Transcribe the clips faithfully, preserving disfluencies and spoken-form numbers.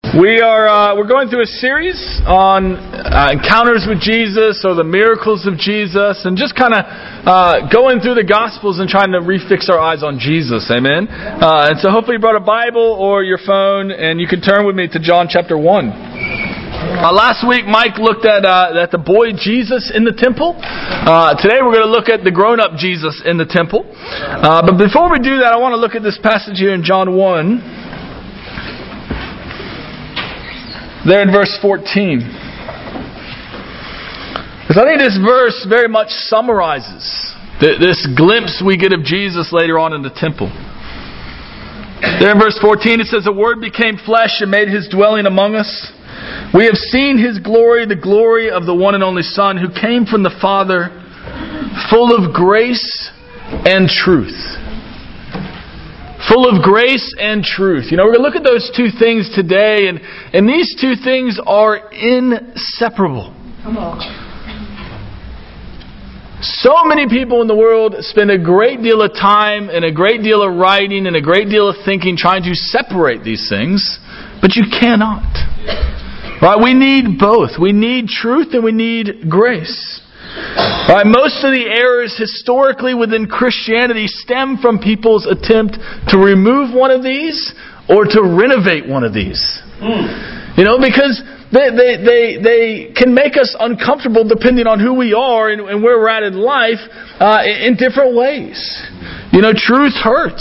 We are uh, we're going through a series on uh, encounters with Jesus or the miracles of Jesus, and just kind of uh, going through the Gospels and trying to refix our eyes on Jesus. Amen. Uh, and so hopefully you brought a Bible or your phone, and you can turn with me to John chapter one. Uh, last week, Mike looked at uh, at the boy Jesus in the temple. Uh, today, we're going to look at the grown-up Jesus in the temple. Uh, but before we do that, I want to look at this passage here in John one. There in verse fourteen. Because I think this verse very much summarizes this glimpse we get of Jesus later on in the temple. There in verse fourteen it says, "The Word became flesh and made His dwelling among us. We have seen His glory, the glory of the one and only Son, who came from the Father, full of grace and truth." Full of grace and truth. You know, we're going to look at those two things today, and, and these two things are inseparable. Come on. So many people in the world spend a great deal of time and a great deal of writing and a great deal of thinking trying to separate these things, but you cannot. Right? We need both. We need truth and we need grace. Right, most of the errors historically within Christianity stem from people's attempt to remove one of these or to renovate one of these. Mm. You know, because they, they, they, they can make us uncomfortable depending on who we are and, and where we're at in life uh, in different ways. You know, truth hurts.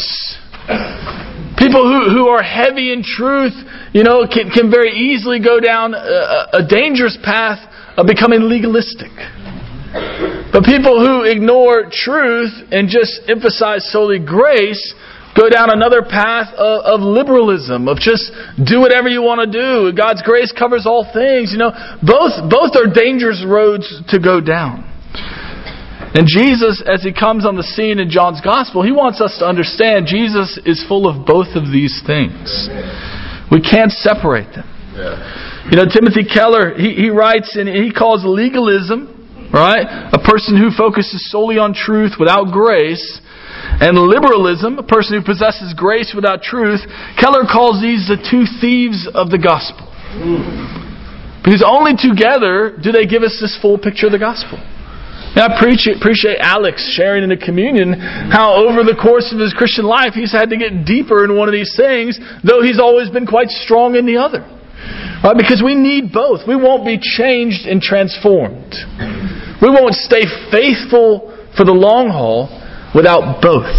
People who, who are heavy in truth, you know, can, can very easily go down a, a dangerous path of becoming legalistic. But people who ignore truth and just emphasize solely grace go down another path of, of liberalism, of just do whatever you want to do. God's grace covers all things. You know, both both are dangerous roads to go down. And Jesus, as He comes on the scene in John's Gospel, He wants us to understand Jesus is full of both of these things. We can't separate them. You know, Timothy Keller, he, he writes and he calls legalism, right, a person who focuses solely on truth without grace, and liberalism, a person who possesses grace without truth. Keller calls these the two thieves of the gospel. Because only together do they give us this full picture of the gospel. Now, I appreciate, appreciate Alex sharing in the communion how over the course of his Christian life he's had to get deeper in one of these things, though he's always been quite strong in the other. Right? Because we need both. We won't be changed and transformed. We won't stay faithful for the long haul without both.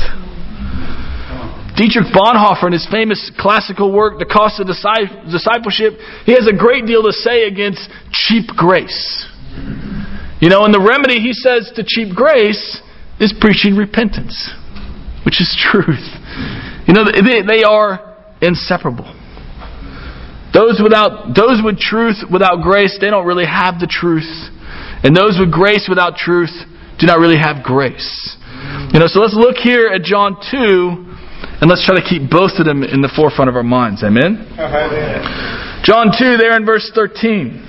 Dietrich Bonhoeffer, in his famous classical work, The Cost of Discipleship, he has a great deal to say against cheap grace. You know, and the remedy, he says, to cheap grace is preaching repentance, which is truth. You know, they, they are inseparable. Those without, those with truth without grace, they don't really have the truth. And those with grace without truth do not really have grace. You know, so let's look here at John two, and let's try to keep both of them in the forefront of our minds. Amen? Amen. John two, there in verse thirteen.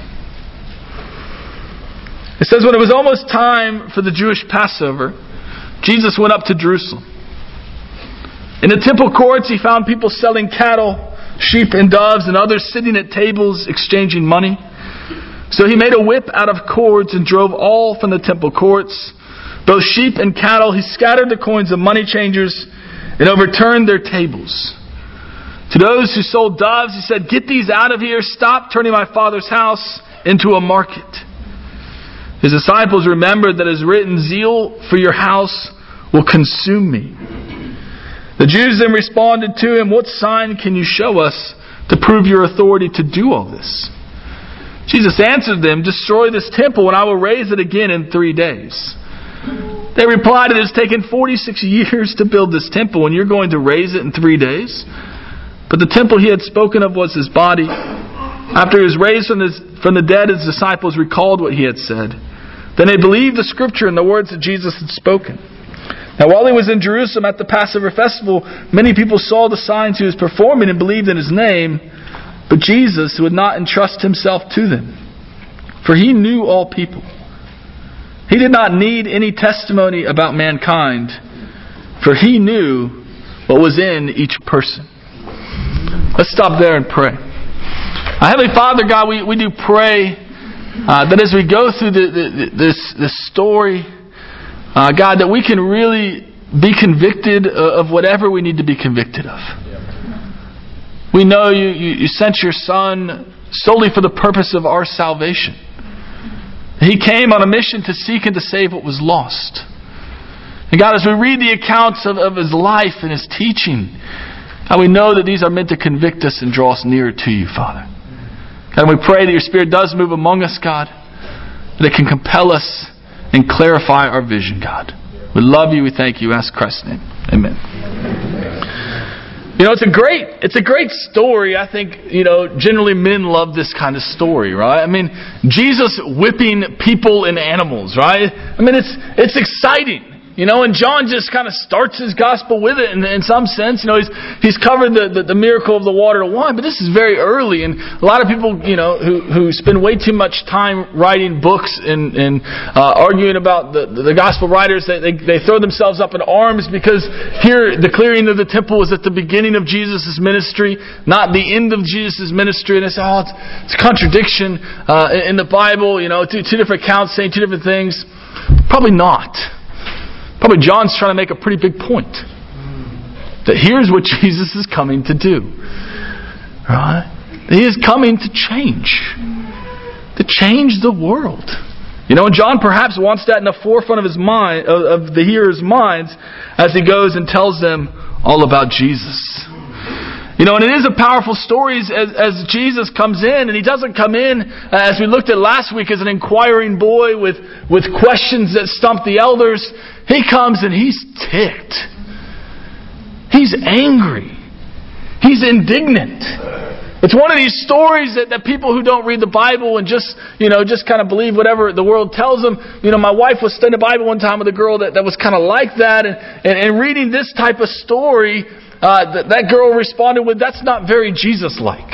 It says, "When it was almost time for the Jewish Passover, Jesus went up to Jerusalem. In the temple courts, He found people selling cattle, sheep and doves, and others sitting at tables exchanging money. So He made a whip out of cords and drove all from the temple courts, both sheep and cattle. He scattered the coins of money changers and overturned their tables. To those who sold doves, He said, 'Get these out of here. Stop turning my Father's house into a market.' His disciples remembered that it is written, 'Zeal for your house will consume me.' The Jews then responded to Him, 'What sign can you show us to prove your authority to do all this?' Jesus answered them, 'Destroy this temple and I will raise it again in three days.' They replied, 'It has taken forty-six years to build this temple, and you're going to raise it in three days?' But the temple He had spoken of was His body. After He was raised from, his, from the dead, His disciples recalled what He had said. Then they believed the Scripture and the words that Jesus had spoken. Now while He was in Jerusalem at the Passover festival, many people saw the signs He was performing and believed in His name. But Jesus would not entrust Himself to them, for He knew all people. He did not need any testimony about mankind, for He knew what was in each person." Let's stop there and pray. Uh, Heavenly Father, God, we, we do pray uh, that as we go through the, the, this, this story, uh, God, that we can really be convicted of whatever we need to be convicted of. We know you, you, you sent your Son solely for the purpose of our salvation. He came on a mission to seek and to save what was lost. And God, as we read the accounts of, of His life and His teaching, God, we know that these are meant to convict us and draw us nearer to you, Father. God, we pray that your Spirit does move among us, God, that it can compel us and clarify our vision, God. We love you. We thank you. Ask Christ's name. Amen. You know, it's a great, it's a great story. I think, you know, generally men love this kind of story, right? I mean, Jesus whipping people and animals, right? I mean, it's, it's exciting. You know, and John just kind of starts his gospel with it in, in some sense. You know, he's he's covered the, the, the miracle of the water to wine, but this is very early. And a lot of people, you know, who, who spend way too much time writing books and, and uh, arguing about the, the gospel writers, they, they, they throw themselves up in arms because here the clearing of the temple was at the beginning of Jesus' ministry, not the end of Jesus' ministry. And they say, oh, it's, it's a contradiction uh, in the Bible, you know, two, two different accounts saying two different things. Probably not. Probably John's trying to make a pretty big point. That here's what Jesus is coming to do. Right? He is coming to change. To change the world. You know, and John perhaps wants that in the forefront of his mind, of the hearers' minds, as he goes and tells them all about Jesus. You know, and it is a powerful story as, as Jesus comes in, and He doesn't come in, uh, as we looked at last week, as an inquiring boy with, with questions that stump the elders. He comes and He's ticked. He's angry. He's indignant. It's one of these stories that, that people who don't read the Bible and just, you know, just kind of believe whatever the world tells them. You know, my wife was studying the Bible one time with a girl that, that was kind of like that, and, and, and reading this type of story, Uh, that, that girl responded with, that's not very Jesus-like.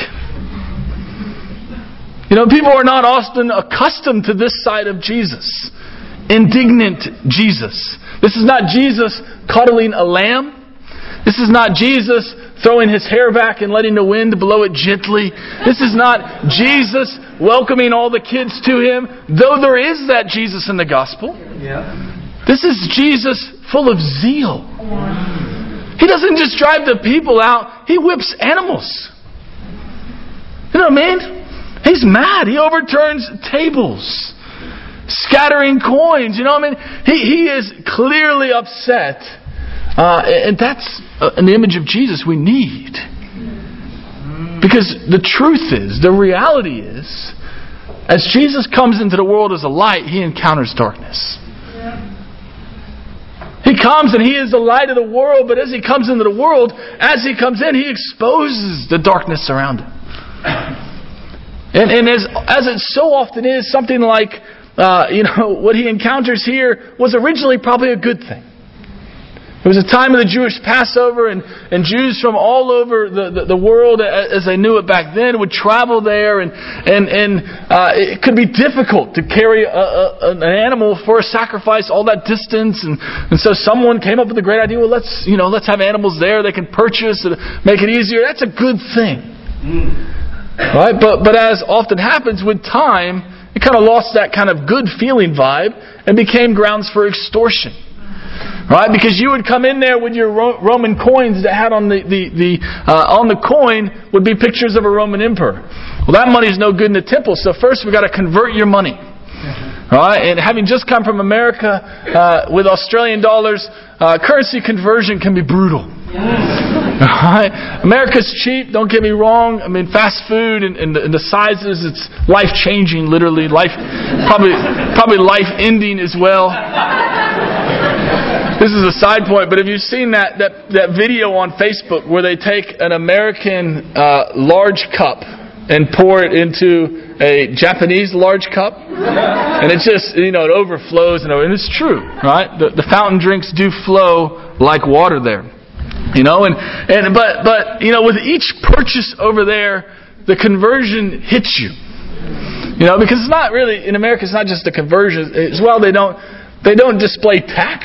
You know, people are not often accustomed to this side of Jesus. Indignant Jesus. This is not Jesus cuddling a lamb. This is not Jesus throwing His hair back and letting the wind blow it gently. This is not Jesus welcoming all the kids to Him, though there is that Jesus in the gospel. Yeah. This is Jesus full of zeal. He doesn't just drive the people out. He whips animals. You know what I mean? He's mad. He overturns tables. Scattering coins. You know what I mean? He, he is clearly upset. Uh, and that's an image of Jesus we need. Because the truth is, the reality is, as Jesus comes into the world as a light, He encounters darkness. He comes and He is the light of the world, but as He comes into the world, as He comes in, He exposes the darkness around Him. And, and as, as it so often is, something like, uh, you know, what He encounters here was originally probably a good thing. It was a time of the Jewish Passover, and, and Jews from all over the, the, the world, as they knew it back then, would travel there, and and, and uh, it could be difficult to carry a, a, an animal for a sacrifice all that distance, and, and so someone came up with a great idea. Well, let's you know let's have animals there they can purchase and make it easier. That's a good thing, mm. right? But but as often happens with time, it kind of lost that kind of good feeling vibe and became grounds for extortion. Right, because you would come in there with your Ro- Roman coins that had on the the, the uh, on the coin would be pictures of a Roman emperor. Well, that money is no good in the temple. So first we got to convert your money. Right, and having just come from America uh, with Australian dollars, uh, currency conversion can be brutal. Right, America's cheap. Don't get me wrong. I mean, fast food and, and, the, and the sizes, it's life changing. Literally, life probably probably life ending as well. This is a side point, but have you seen that, that, that video on Facebook where they take an American uh, large cup and pour it into a Japanese large cup? And it just, you know, it overflows. And, and it's true, right? The, the fountain drinks do flow like water there. You know, and, and but, but, you know, with each purchase over there, the conversion hits you. You know, because it's not really, in America, it's not just the conversion. As well, they don't, they don't display tax.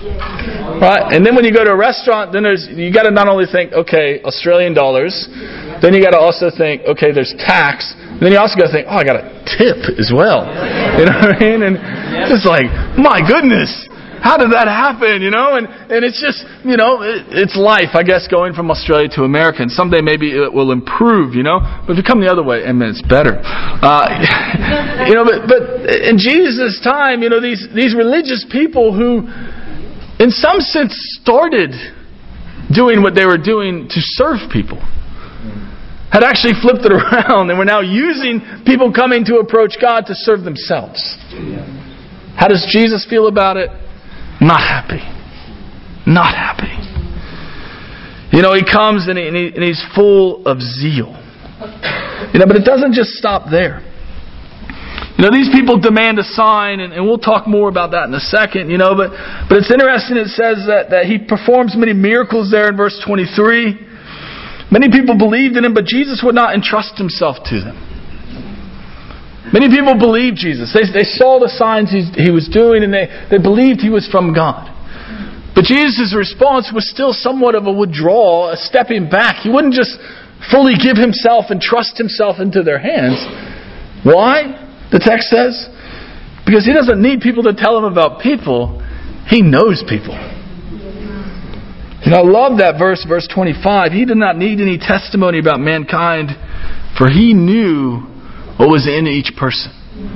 Right? And then when you go to a restaurant, then there's you got to not only think, okay, Australian dollars, then you got to also think, okay, there's tax. And then you also got to think, oh, I got a tip as well. You know what I mean? And it's just like, my goodness, how did that happen? You know, and, and it's just, you know, it, it's life, I guess, going from Australia to America. And someday maybe it will improve, you know. But if you come the other way, I mean, it's better. Uh, you know, but, but in Jesus' time, you know, these, these religious people who, in some sense, started doing what they were doing to serve people, had actually flipped it around and were now using people coming to approach God to serve themselves. How does Jesus feel about it? Not happy. Not happy. You know, He comes and, he, and, he, and He's full of zeal. You know, but it doesn't just stop there. You know, these people demand a sign, and, and we'll talk more about that in a second, you know, but, but it's interesting, it says that, that He performs many miracles there in verse twenty-three. Many people believed in Him, but Jesus would not entrust Himself to them. Many people believed Jesus. They, they saw the signs he, he was doing, and they, they believed He was from God. But Jesus' response was still somewhat of a withdrawal, a stepping back. He wouldn't just fully give Himself and trust Himself into their hands. Why? The text says, because He doesn't need people to tell Him about people. He knows people. And I love that verse, verse twenty-five. He did not need any testimony about mankind, for He knew what was in each person.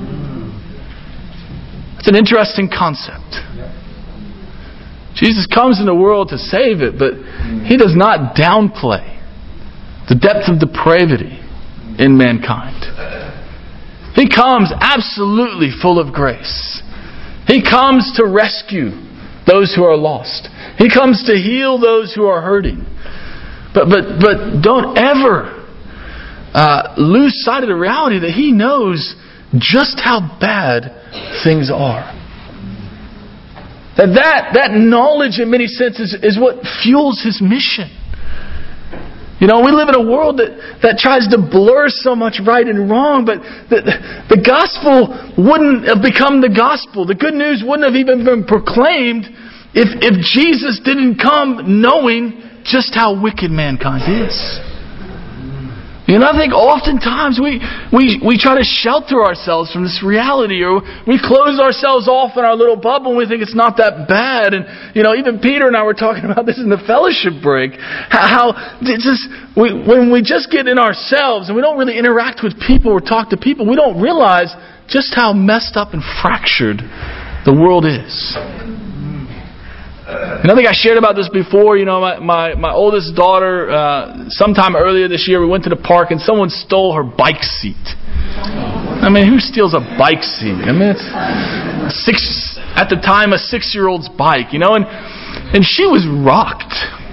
It's an interesting concept. Jesus comes in the world to save it, but He does not downplay the depth of depravity in mankind. He comes absolutely full of grace. He comes to rescue those who are lost. He comes to heal those who are hurting. But but but don't ever uh, lose sight of the reality that He knows just how bad things are. That that, that knowledge in many senses is what fuels His mission. You know, we live in a world that, that tries to blur so much right and wrong, but the, the gospel wouldn't have become the gospel. The good news wouldn't have even been proclaimed if, if Jesus didn't come knowing just how wicked mankind is. You know, I think oftentimes we, we, we try to shelter ourselves from this reality, or we close ourselves off in our little bubble and we think it's not that bad. And, you know, even Peter and I were talking about this in the fellowship break, how, how it's just, we, when we just get in ourselves and we don't really interact with people or talk to people, we don't realize just how messed up and fractured the world is. And I think I shared about this before. You know, my, my, my oldest daughter, uh, sometime earlier this year, we went to the park and someone stole her bike seat. I mean, who steals a bike seat? I mean, it's six, at the time, a six-year-old's bike, you know, and, and she was rocked.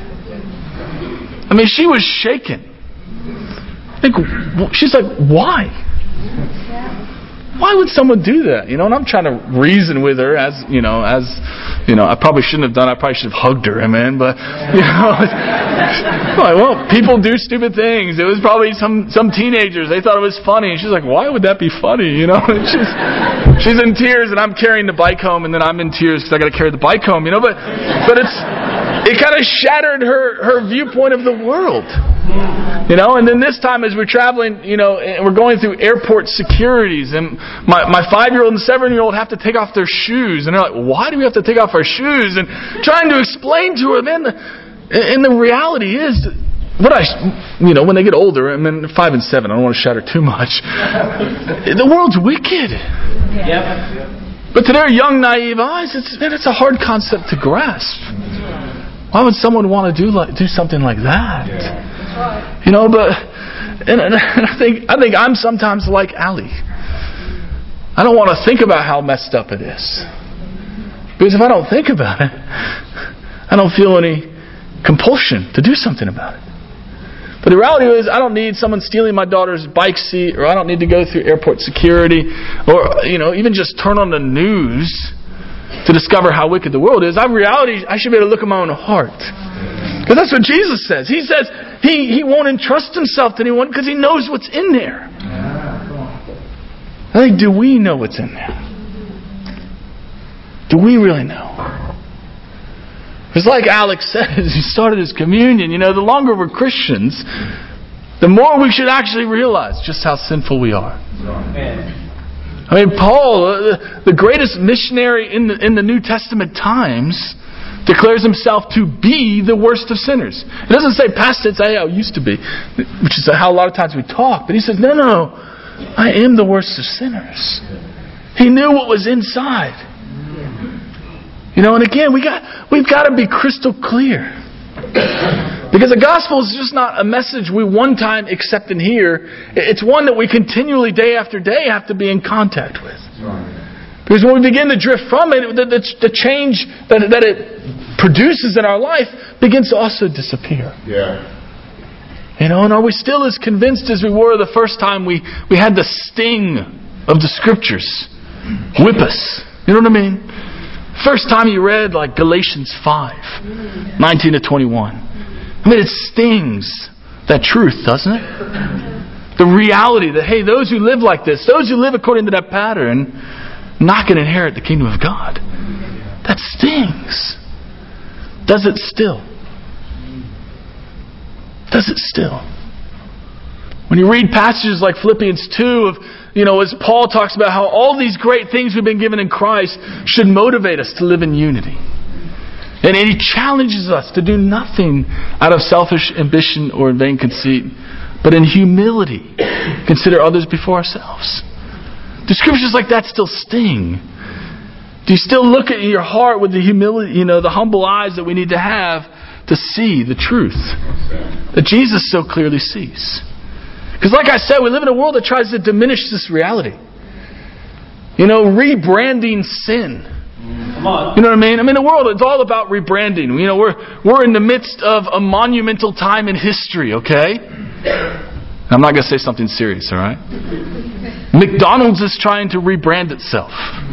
I mean, she was shaken. I think, she's like, why? Why would someone do that? You know, and I'm trying to reason with her as, you know, as, you know, I probably shouldn't have done it. I probably should have hugged her, amen. But, you know, like, well, people do stupid things. It was probably some, some teenagers. They thought it was funny. And she's like, why would that be funny? You know, and she's, she's in tears and I'm carrying the bike home, and then I'm in tears because I got to carry the bike home, you know, but, but it's, it kind of shattered her, her viewpoint of the world. You know, and then this time as we're traveling, you know, and we're going through airport securities, and my, my five-year-old and seven-year-old have to take off their shoes. And they're like, why do we have to take off our shoes? And trying to explain to her, man, the, and the reality is, what I, you know, when they get older, I mean, five and seven, I don't want to shatter too much. The world's wicked. But to their young, naive eyes, it's, man, it's a hard concept to grasp. Why would someone want to do like, do something like that? You know, but and, and I think I think I'm sometimes like Allie. I don't want to think about how messed up it is, because if I don't think about it, I don't feel any compulsion to do something about it. But the reality is, I don't need someone stealing my daughter's bike seat, or I don't need to go through airport security, or you know, even just turn on the news to discover how wicked the world is. I reality, I should be able to look at my own heart. Because that's what Jesus says. He says he, he won't entrust Himself to anyone because He knows what's in there. I think, do we know what's in there? Do we really know? It's like Alex said as he started his communion, you know, the longer we're Christians, the more we should actually realize just how sinful we are. I mean, Paul, the greatest missionary in the, in the New Testament times, declares himself to be the worst of sinners. It doesn't say past tense, I used to be, which is how a lot of times we talk. But he says, no, no, I am the worst of sinners. He knew what was inside. You know, and again, we got, we've got to be crystal clear. Because the gospel is just not a message we one time accept and hear. It's one that we continually, day after day, have to be in contact with. Because when we begin to drift from it, the, the, the change that, that it produces in our life begins to also disappear. Yeah. You know, and are we still as convinced as we were the first time we, we had the sting of the Scriptures whip us? You know what I mean? First time you read like Galatians five, nineteen to twenty-one. I mean, it stings that truth, doesn't it? The reality that, hey, those who live like this, those who live according to that pattern, not going to inherit the kingdom of God. That stings. Does it still? Does it still? When you read passages like Philippians two, of, you know, as Paul talks about how all these great things we've been given in Christ should motivate us to live in unity. And he challenges us to do nothing out of selfish ambition or vain conceit, but in humility consider others before ourselves. Do scriptures like that still sting? Do you still look at your heart with the humility, you know, the humble eyes that we need to have to see the truth that Jesus so clearly sees? Because like I said, we live in a world that tries to diminish this reality. You know, rebranding sin. Come on. You know what I mean? I mean, the world, it's all about rebranding. You know, we're we're in the midst of a monumental time in history, okay? I'm not going to say something serious, all right? McDonald's is trying to rebrand itself.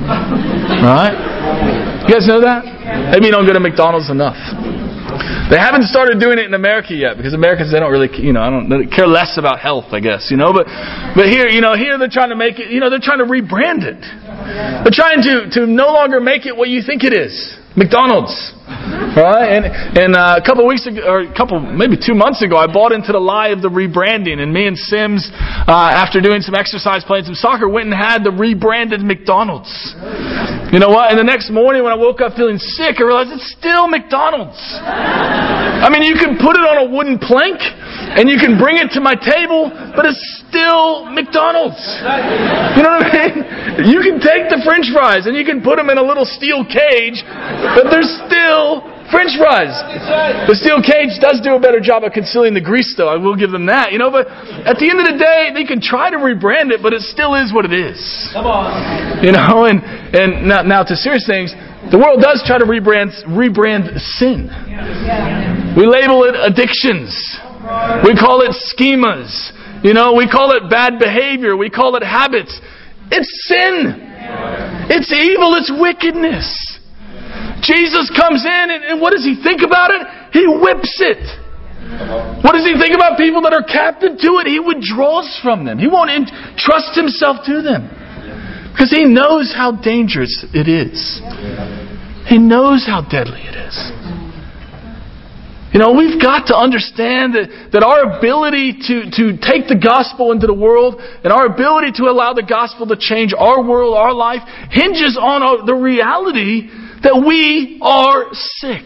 Right? You guys know that? Maybe you don't go to McDonald's enough. They haven't started doing it in America yet because Americans, they don't really, you know, I don't they care less about health, I guess, you know. But but here, you know, here they're trying to make it, you know, they're trying to rebrand it. They're trying to, to no longer make it what you think it is. McDonald's. Right? And and uh, a couple of weeks ago, or a couple, maybe two months ago, I bought into the lie of the rebranding. And me and Sims, uh, after doing some exercise, playing some soccer, went and had the rebranded McDonald's. You know what? And the next morning when I woke up feeling sick, I realized it's still McDonald's. I mean, you can put it on a wooden plank and you can bring it to my table, but it's still McDonald's. You know what I mean? You can take the French fries and you can put them in a little steel cage, but they're still French fries. The steel cage does do a better job of concealing the grease, though. I will give them that. You know, but at the end of the day, they can try to rebrand it, but it still is what it is. Come on. You know, and and now, now to serious things, the world does try to rebrand rebrand sin. We label it addictions. We call it schemas. You know, we call it bad behavior. We call it habits. It's sin. It's evil. It's wickedness. Jesus comes in and, and what does he think about it? He whips it. What does he think about people that are captive to it? He withdraws from them. He won't entrust himself to them. Because he knows how dangerous it is. He knows how deadly it is. You know, we've got to understand that, that our ability to, to take the gospel into the world and our ability to allow the gospel to change our world, our life, hinges on our, the reality that we are sick.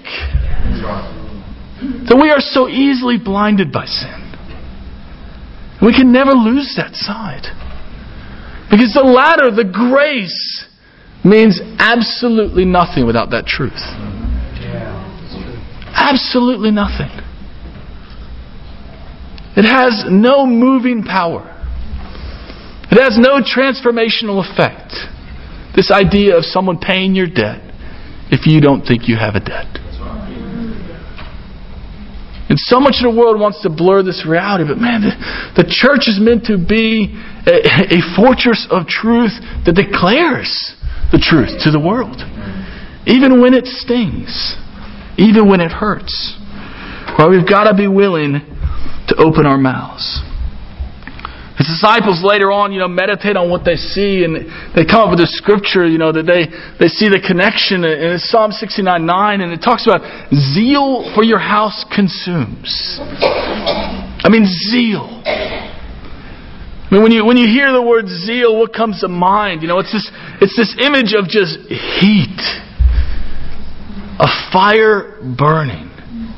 That we are so easily blinded by sin. We can never lose that side. Because the latter, the grace, means absolutely nothing without that truth. Absolutely nothing. It has no moving power. It has no transformational effect. This idea of someone paying your debt if you don't think you have a debt. And so much of the world wants to blur this reality, but man, the, the church is meant to be a, a fortress of truth that declares the truth to the world. Even when it stings. Even when it hurts. Well, we've got to be willing to open our mouths. His disciples later on, you know, meditate on what they see, and they come up with a scripture, you know, that they, they see the connection, and it's Psalm sixty-nine nine, and it talks about zeal for your house consumes. I mean, zeal. I mean, when you when you hear the word zeal, what comes to mind? You know, it's this it's this image of just heat, a fire burning.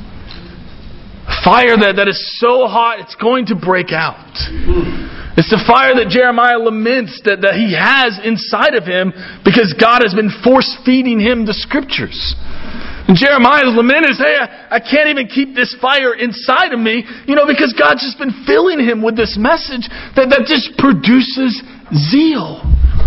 Fire that, that is so hot it's going to break out. It's the fire that Jeremiah laments that, that he has inside of him because God has been force-feeding him the Scriptures. And Jeremiah's lament is, hey, I, I can't even keep this fire inside of me, you know, because God's just been filling him with this message that, that just produces zeal.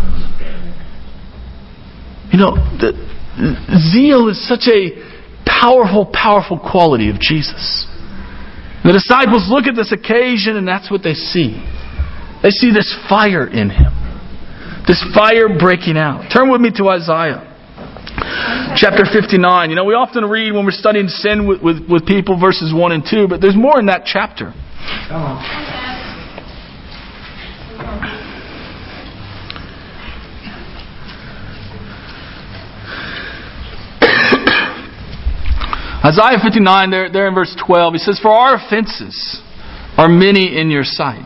You know, the, zeal is such a powerful, powerful quality of Jesus. The disciples look at this occasion and that's what they see. They see this fire in him. This fire breaking out. Turn with me to Isaiah chapter fifty-nine. You know, we often read when we're studying sin with, with, with people verses one and two, but there's more in that chapter. Come on. Isaiah fifty-nine, there, there in verse twelve, he says, "For our offenses are many in your sight,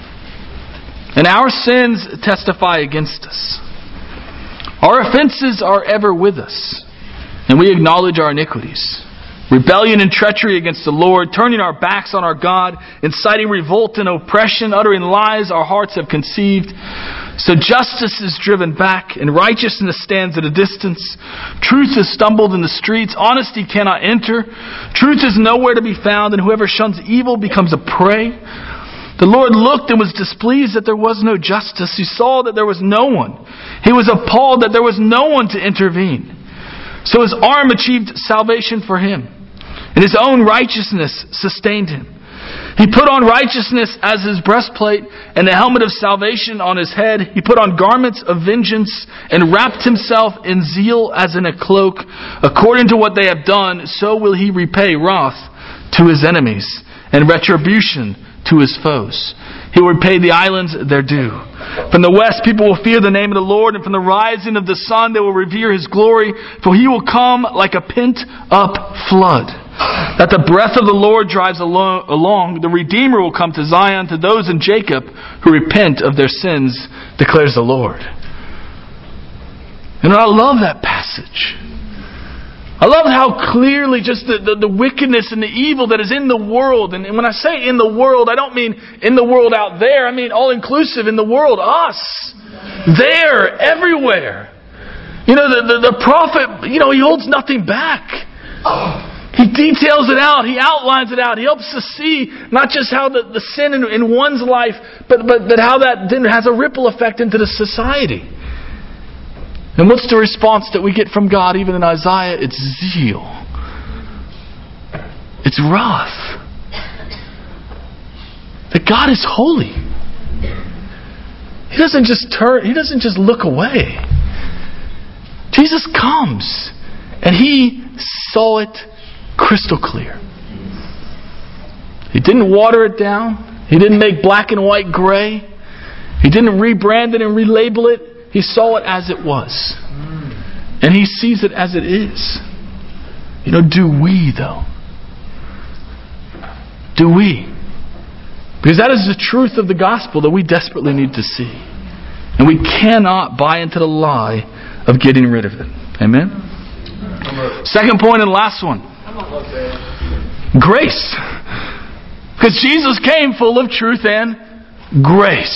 and our sins testify against us. Our offenses are ever with us, and we acknowledge our iniquities. Rebellion and treachery against the Lord, turning our backs on our God, inciting revolt and oppression, uttering lies our hearts have conceived. So justice is driven back, and righteousness stands at a distance. Truth has stumbled in the streets. Honesty cannot enter. Truth is nowhere to be found, and whoever shuns evil becomes a prey. The Lord looked and was displeased that there was no justice. He saw that there was no one. He was appalled that there was no one to intervene. So his arm achieved salvation for him, and his own righteousness sustained him. He put on righteousness as his breastplate and the helmet of salvation on his head. He put on garments of vengeance and wrapped himself in zeal as in a cloak. According to what they have done, so will he repay wrath to his enemies and retribution to his foes. He will repay the islands their due. From the west people will fear the name of the Lord, and from the rising of the sun they will revere his glory. For he will come like a pent-up flood, that the breath of the Lord drives along. The Redeemer will come to Zion, to those in Jacob who repent of their sins, declares the Lord." And I love that passage. I love how clearly just the, the, the wickedness and the evil that is in the world. And, and when I say in the world, I don't mean in the world out there. I mean all inclusive in the world. Us. There. Everywhere. You know, the, the, the prophet, you know, he holds nothing back. He details it out. He outlines it out. He helps us see not just how the, the sin in, in one's life, but, but, but how that then has a ripple effect into the society. And what's the response that we get from God even in Isaiah? It's zeal. It's wrath. That God is holy. He doesn't just turn, He doesn't just look away. Jesus comes and He saw it crystal clear. He didn't water it down. He didn't make black and white gray. He didn't rebrand it and relabel it. He saw it as it was. And He sees it as it is. You know, do we though? Do we? Because that is the truth of the gospel that we desperately need to see. And we cannot buy into the lie of getting rid of it. Amen? Second point and last one. Grace. Because Jesus came full of truth and grace.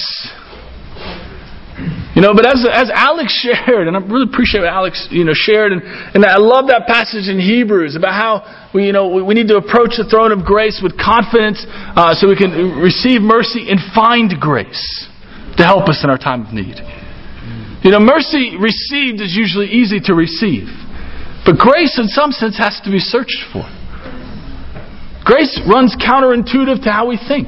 You know, but as as Alex shared, and I really appreciate what Alex, you know, shared, and, and I love that passage in Hebrews about how we, you know, we, we need to approach the throne of grace with confidence, uh, so we can receive mercy and find grace to help us in our time of need. You know, mercy received is usually easy to receive, but grace, in some sense, has to be searched for. Grace runs counterintuitive to how we think.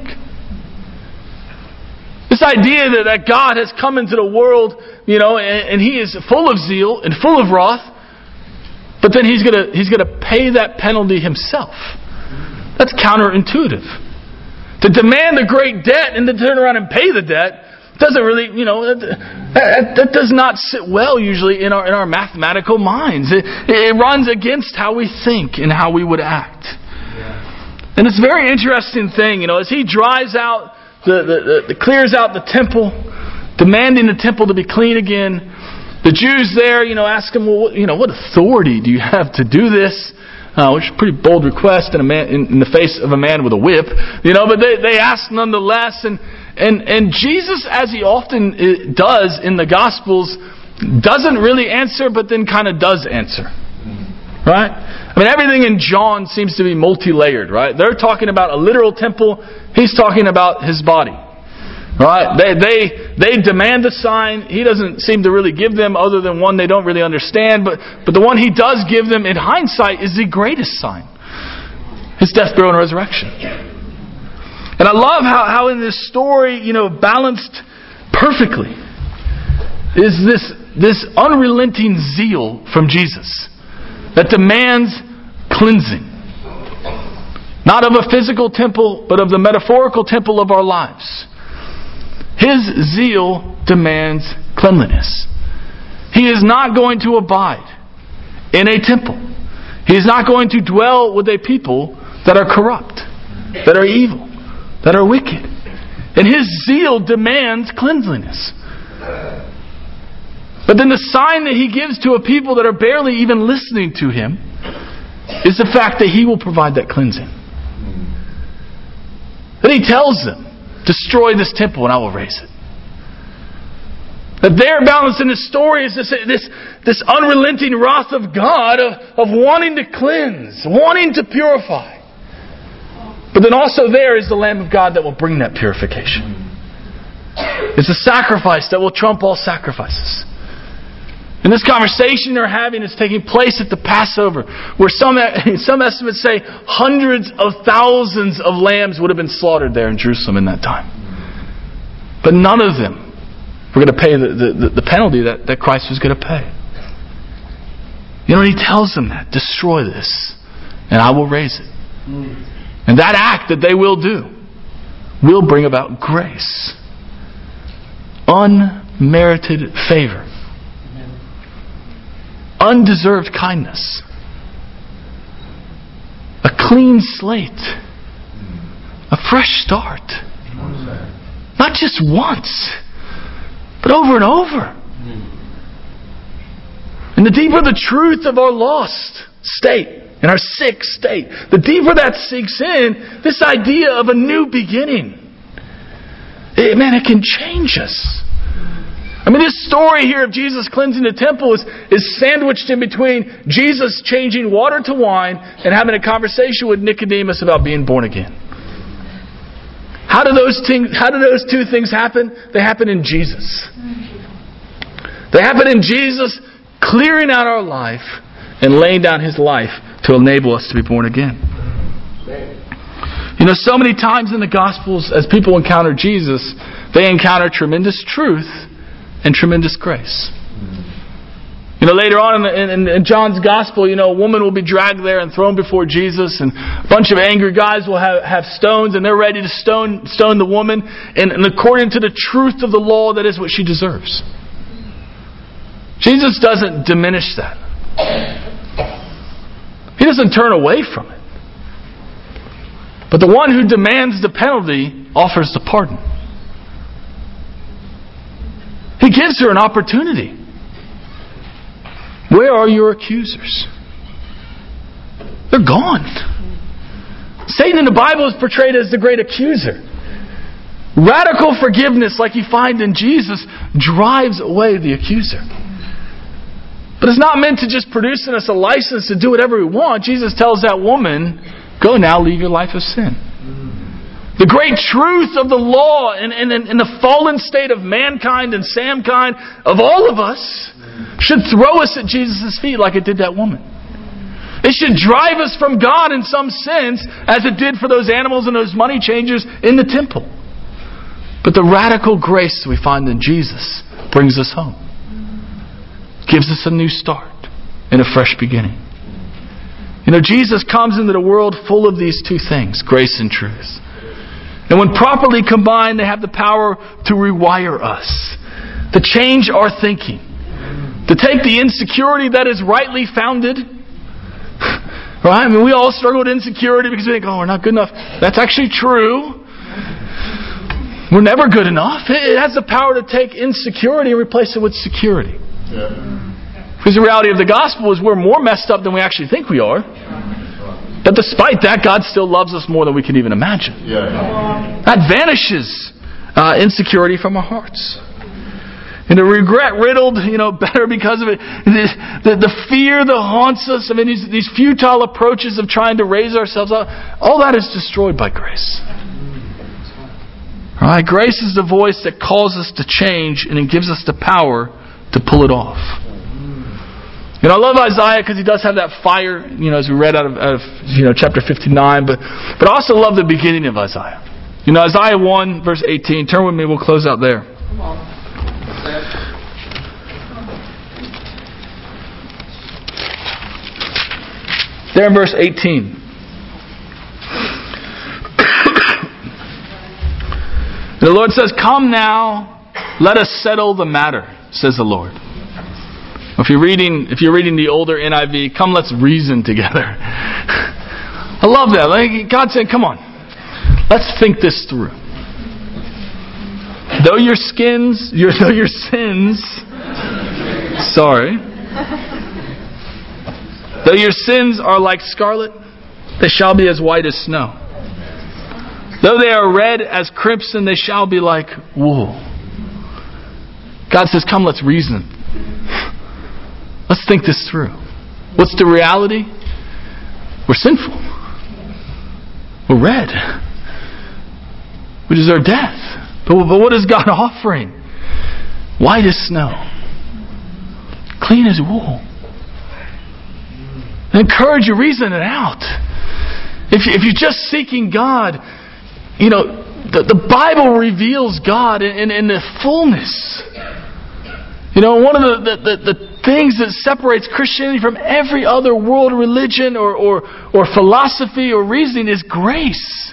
This idea that, that God has come into the world, you know, and, and He is full of zeal and full of wrath, but then He's gonna He's gonna pay that penalty Himself. That's counterintuitive. To demand the great debt and to turn around and pay the debt doesn't really, you know, that, that, that does not sit well usually in our in our mathematical minds. It, it runs against how we think and how we would act. Yeah. And it's a very interesting thing, you know, as he drives out, the, the, the, the clears out the temple, demanding the temple to be clean again. The Jews there, you know, ask him, well, what, you know, what authority do you have to do this? Uh, which is a pretty bold request in, a man, in, in the face of a man with a whip, you know. But they, they ask nonetheless, and and and Jesus, as he often does in the Gospels, doesn't really answer, but then kind of does answer, right? I mean, everything in John seems to be multi-layered, right? They're talking about a literal temple. He's talking about his body. Right? They they they demand a sign. He doesn't seem to really give them other than one they don't really understand. But but the one he does give them in hindsight is the greatest sign. His death, burial, and resurrection. And I love how, how in this story, you know, balanced perfectly is this this unrelenting zeal from Jesus that demands cleansing. Not of a physical temple, but of the metaphorical temple of our lives. His zeal demands cleanliness. He is not going to abide in a temple. He is not going to dwell with a people that are corrupt, that are evil, that are wicked. And his zeal demands cleanliness. But then the sign that he gives to a people that are barely even listening to him is the fact that he will provide that cleansing. Then he tells them, destroy this temple and I will raise it. That their balance in the story is this, this, this unrelenting wrath of God of, of wanting to cleanse, wanting to purify. But then also there is the Lamb of God that will bring that purification. It's a sacrifice that will trump all sacrifices. And this conversation they're having is taking place at the Passover, where some some estimates say hundreds of thousands of lambs would have been slaughtered there in Jerusalem in that time. But none of them were going to pay the, the, the penalty that, that Christ was going to pay. You know, he tells them that, destroy this, and I will raise it. And that act that they will do will bring about grace. Unmerited favor. Undeserved kindness. A clean slate. A fresh start. Not just once, but over and over. And the deeper the truth of our lost state, and our sick state, the deeper that sinks in, this idea of a new beginning, it, man, it can change us. I mean, this story here of Jesus cleansing the temple is, is sandwiched in between Jesus changing water to wine and having a conversation with Nicodemus about being born again. How do those things, how do those two things happen? They happen in Jesus. They happen in Jesus clearing out our life and laying down His life to enable us to be born again. You know, so many times in the Gospels, as people encounter Jesus, they encounter tremendous truth and tremendous grace. You know, later on in, the, in, in John's Gospel, you know, a woman will be dragged there and thrown before Jesus, and a bunch of angry guys will have, have stones, and they're ready to stone stone the woman, and, and according to the truth of the law, that is what she deserves. Jesus doesn't diminish that. He doesn't turn away from it. But the one who demands the penalty offers the pardon. He gives her an opportunity. Where are your accusers? They're gone. Satan in the Bible is portrayed as the great accuser. Radical forgiveness, like you find in Jesus, drives away the accuser. But it's not meant to just produce in us a license to do whatever we want. Jesus tells that woman, go now, leave your life of sin. The great truth of the law and, and, and the fallen state of mankind and samkind, of all of us, should throw us at Jesus' feet like it did that woman. It should drive us from God in some sense, as it did for those animals and those money changers in the temple. But the radical grace we find in Jesus brings us home. Gives us a new start and a fresh beginning. You know, Jesus comes into the world full of these two things, grace and truth. And when properly combined, they have the power to rewire us, to change our thinking, to take the insecurity that is rightly founded. Right? I mean, we all struggle with insecurity because we think, oh, we're not good enough. That's actually true. We're never good enough. It has the power to take insecurity and replace it with security. Yeah. Because the reality of the gospel is we're more messed up than we actually think we are. But despite that, God still loves us more than we can even imagine. Yeah. That vanishes uh, insecurity from our hearts. And the regret-riddled, you know, better because of it. The, the, the fear that haunts us. I mean, these, these futile approaches of trying to raise ourselves up. All that is destroyed by grace. All right? Grace is the voice that calls us to change, and it gives us the power to pull it off. You know, I love Isaiah because he does have that fire, you know, as we read out of, out of you know, chapter fifty-nine. But, but I also love the beginning of Isaiah. You know, Isaiah one, verse eighteen. Turn with me. We'll close out there. Come on. There in verse eighteen. The Lord says, "Come now, let us settle the matter," says the Lord. If you're reading, if you're reading the older N I V, come, let's reason together. I love that. Like God said, "Come on, let's think this through. Though your skins, your though your sins, sorry." Though your sins are like scarlet, they shall be as white as snow. Though they are red as crimson, they shall be like wool. God says, come, let's reason. Let's think this through. What's the reality? We're sinful. We're red. We deserve death. But, but what is God offering? White as snow. Clean as wool. I encourage you, reason it out. If, if you're just seeking God, you know, the, the Bible reveals God in, in, in the fullness. You know, one of the, the, the, the things that separates Christianity from every other world religion or, or, or philosophy or reasoning is grace.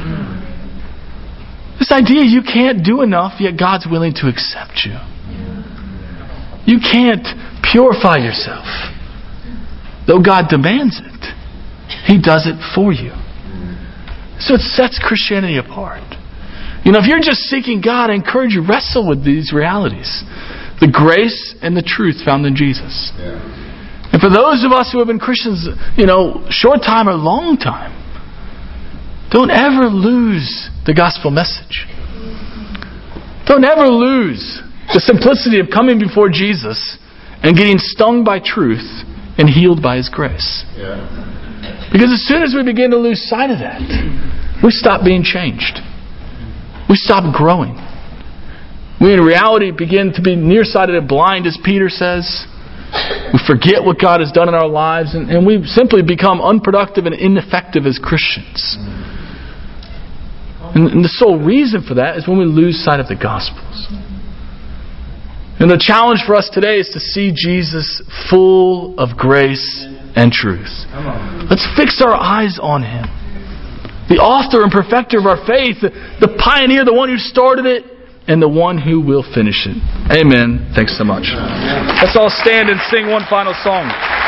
This idea you can't do enough, yet God's willing to accept you. You can't purify yourself. Though God demands it, He does it for you. So it sets Christianity apart. You know, if you're just seeking God, I encourage you, wrestle with these realities. The grace and the truth found in Jesus. Yeah. And for those of us who have been Christians, you know, short time or long time, don't ever lose the gospel message. Don't ever lose the simplicity of coming before Jesus and getting stung by truth and healed by His grace. Yeah. Because as soon as we begin to lose sight of that, we stop being changed. We stop growing. We in reality begin to be nearsighted and blind, as Peter says. We forget what God has done in our lives, and, and we simply become unproductive and ineffective as Christians. And, and the sole reason for that is when we lose sight of the Gospels. And the challenge for us today is to see Jesus full of grace and truth. Let's fix our eyes on Him. The author and perfecter of our faith, the, the pioneer, the one who started it, and the one who will finish it. Amen. Thanks so much. Let's all stand and sing one final song.